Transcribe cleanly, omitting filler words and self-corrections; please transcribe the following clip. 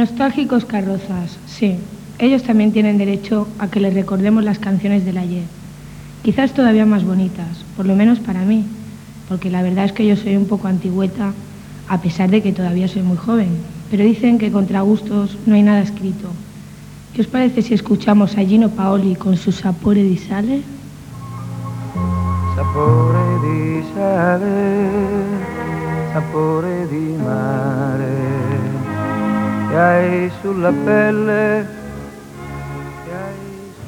Nostálgicos carrozas, sí. Ellos también tienen derecho a que les recordemos las canciones del ayer. Quizás todavía más bonitas, por lo menos para mí, porque la verdad es que yo soy un poco antigüeta, a pesar de que todavía soy muy joven. Pero dicen que contra gustos no hay nada escrito. ¿Qué os parece si escuchamos a Gino Paoli con su Sapore di Sale? Sapore di sale, sapore di mare, che hai sulla pelle